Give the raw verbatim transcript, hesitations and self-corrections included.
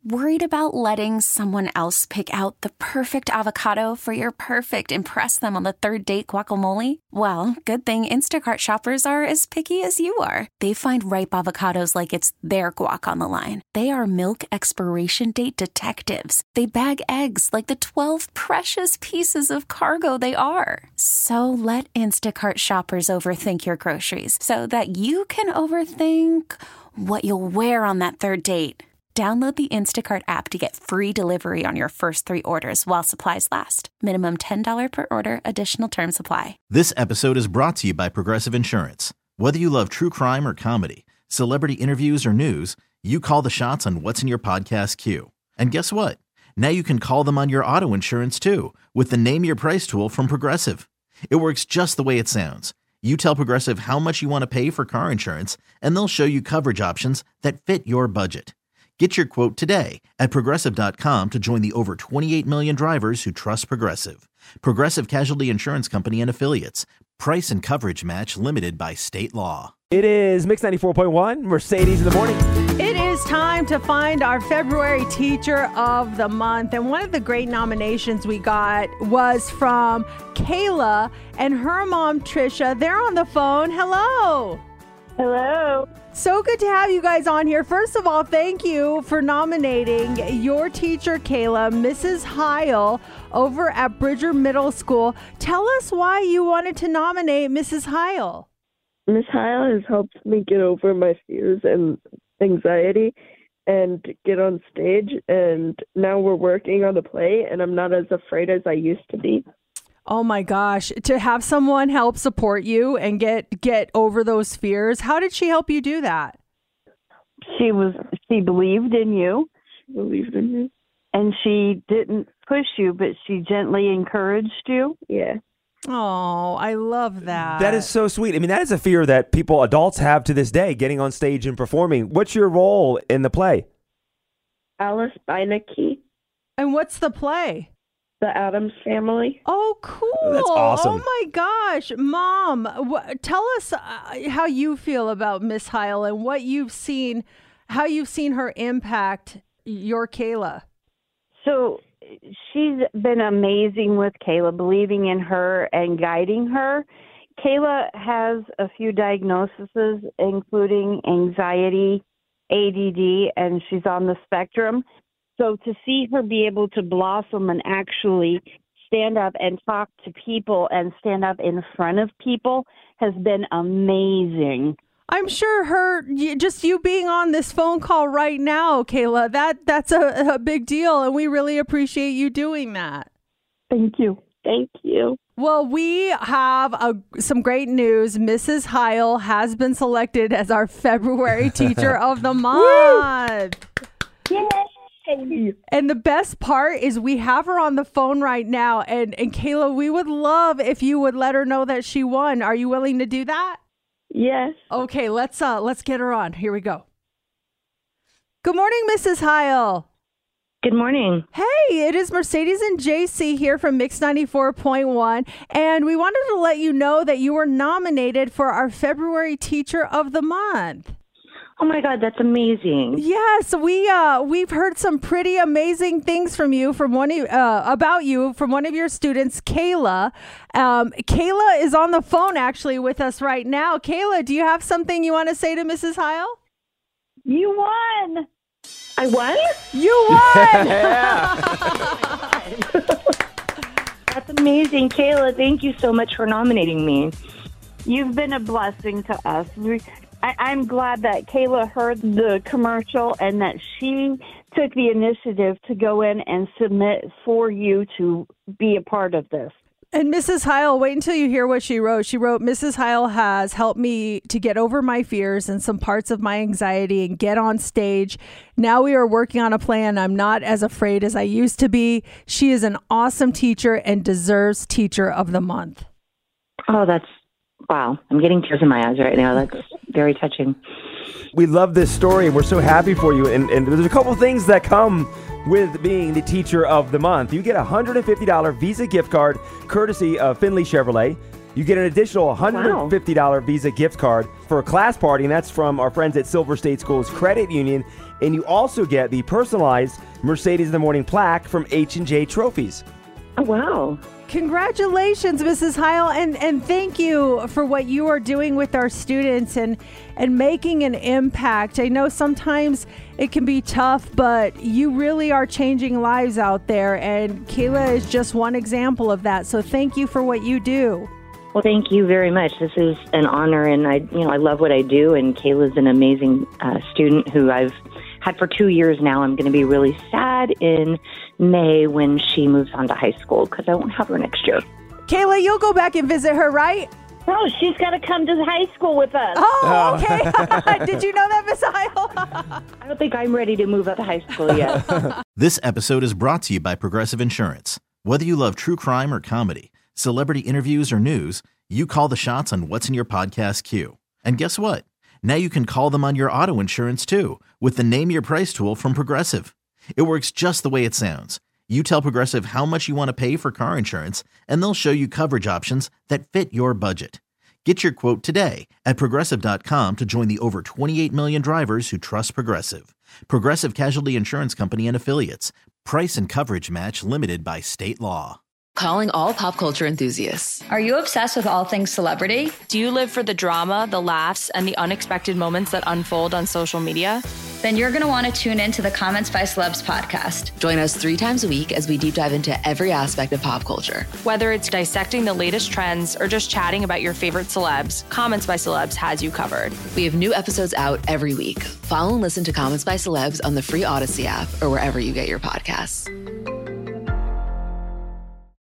Worried about letting someone else pick out the perfect avocado for your perfect impress them on the third date guacamole? Well, good thing Instacart shoppers are as picky as you are. They find ripe avocados like it's their guac on the line. They are milk expiration date detectives. They bag eggs like the twelve precious pieces of cargo they are. So let Instacart shoppers overthink your groceries so that you can overthink what you'll wear on that third date. Download the Instacart app to get free delivery on your first three orders while supplies last. Minimum ten dollars per order. Additional terms apply. This episode is brought to you by Progressive Insurance. Whether you love true crime or comedy, celebrity interviews or news, you call the shots on what's in your podcast queue. And guess what? Now you can call them on your auto insurance too with the Name Your Price tool from Progressive. It works just the way it sounds. You tell Progressive how much you want to pay for car insurance, and they'll show you coverage options that fit your budget. Get your quote today at Progressive dot com to join the over twenty-eight million drivers who trust Progressive. Progressive Casualty Insurance Company and Affiliates. Price and coverage match limited by state law. It is Mix ninety-four point one, Mercedes in the morning. It is time to find our February Teacher of the Month. And one of the great nominations we got was from Kayla and her mom, Trisha. They're on the phone. Hello. Hello. So good to have you guys on here. First of all, thank you for nominating your teacher, Kayla, Missus Heil, over at Bridger Middle School. Tell us why you wanted to nominate Missus Heil. Miss Heil has helped me get over my fears and anxiety and get on stage, and now we're working on the play, and I'm not as afraid as I used to be. Oh my gosh, to have someone help support you and get get over those fears. How did she help you do that? She was she believed in you. Believed in me. And she didn't push you, but she gently encouraged you. Yeah. Oh, I love that. That is so sweet. I mean, that is a fear that people, adults have to this day, getting on stage and performing. What's your role in the play? Alice Beinecke. And what's the play? The Addams Family. Oh, cool. That's awesome. Oh, my gosh. Mom, wh- tell us uh, how you feel about Miss Heil and what you've seen, how you've seen her impact your Kayla. So she's been amazing with Kayla, believing in her and guiding her. Kayla has a few diagnoses, including anxiety, A D D, and she's on the spectrum. So to see her be able to blossom and actually stand up and talk to people and stand up in front of people has been amazing. I'm sure her, just you being on this phone call right now, Kayla, that that's a, a big deal, and we really appreciate you doing that. Thank you. Thank you. Well, we have a, some great news. Missus Heil has been selected as our February Teacher of the Month. Yay! And the best part is we have her on the phone right now. And, and Kayla, we would love if you would let her know that she won. Are you willing to do that? Yes. Okay, let's uh let's get her on. Here we go. Good morning, Missus Heil. Good morning. Hey, it is Mercedes and J C here from Mix ninety-four point one. And we wanted to let you know that you were nominated for our February Teacher of the Month. Oh my God, that's amazing. Yes, we uh we've heard some pretty amazing things from you from one of, uh, about you from one of your students, Kayla. Um, Kayla is on the phone actually with us right now. Kayla, do you have something you want to say to Missus Heil? You won. I won? You won. That's amazing, Kayla. Thank you so much for nominating me. You've been a blessing to us. We, I, I'm glad that Kayla heard the commercial and that she took the initiative to go in and submit for you to be a part of this. And Missus Heil, wait until you hear what she wrote. She wrote, Missus Heil has helped me to get over my fears and some parts of my anxiety and get on stage. Now we are working on a plan. I'm not as afraid as I used to be. She is an awesome teacher and deserves Teacher of the Month. Oh, that's, wow. I'm getting tears in my eyes right now. That's very touching. We love this story, and we're so happy for you. And, and there's a couple things that come with being the Teacher of the Month. You get a one hundred fifty dollars Visa gift card courtesy of Finley Chevrolet. You get an additional one hundred fifty dollars wow. Visa gift card for for a class party, and that's from our friends at Silver State Schools Credit Union. And you also get the personalized Mercedes in the Morning plaque from H and J Trophies. Oh, wow. Congratulations, Missus Heil, and, and thank you for what you are doing with our students and, and making an impact. I know sometimes it can be tough, but you really are changing lives out there, and Kayla is just one example of that. So thank you for what you do. Well, thank you very much. This is an honor, and I, you know, I love what I do, and Kayla's an amazing uh, student who I've had for two years now. I'm going to be really sad in May when she moves on to high school because I won't have her next year. Kayla, you'll go back and visit her, right? No, she's got to come to high school with us. Oh, okay. Did you know that, Miss Heil? I don't think I'm ready to move up to high school yet. This episode is brought to you by Progressive Insurance. Whether you love true crime or comedy, celebrity interviews or news, you call the shots on what's in your podcast queue. And guess what? Now you can call them on your auto insurance too with the Name Your Price tool from Progressive. It works just the way it sounds. You tell Progressive how much you want to pay for car insurance, and they'll show you coverage options that fit your budget. Get your quote today at Progressive dot com to join the over twenty-eight million drivers who trust Progressive. Progressive Casualty Insurance Company and Affiliates. Price and coverage match limited by state law. Calling all pop culture enthusiasts. Are you obsessed with all things celebrity? Do you live for the drama, the laughs, and the unexpected moments that unfold on social media? Then you're going to want to tune in to the Comments by Celebs podcast. Join us three times a week as we deep dive into every aspect of pop culture. Whether it's dissecting the latest trends or just chatting about your favorite celebs, Comments by Celebs has you covered. We have new episodes out every week. Follow and listen to Comments by Celebs on the free Odyssey app or wherever you get your podcasts.